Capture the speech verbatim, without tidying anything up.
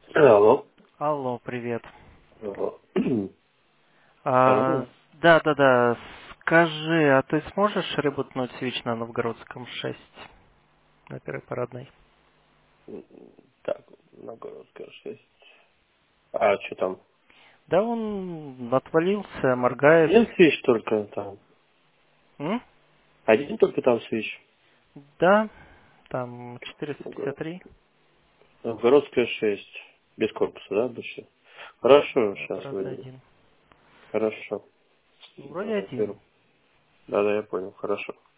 Алло. Алло, привет. Алло. А, Алло. да, да, да. Скажи, а ты сможешь рыбутнуть свич на Новгородском шесть на первой парадной? Так, Новгородская шесть. А что там? Да он отвалился, моргает. Один свич только там. М? Один только там свич. Да, там четыреста пятьдесят Новгород- три. Новгородская шесть. Без корпуса, да, больше? Хорошо, Первая сейчас парадная выйду. один. Хорошо. Ну, вроде один. Да, да, я понял. Хорошо.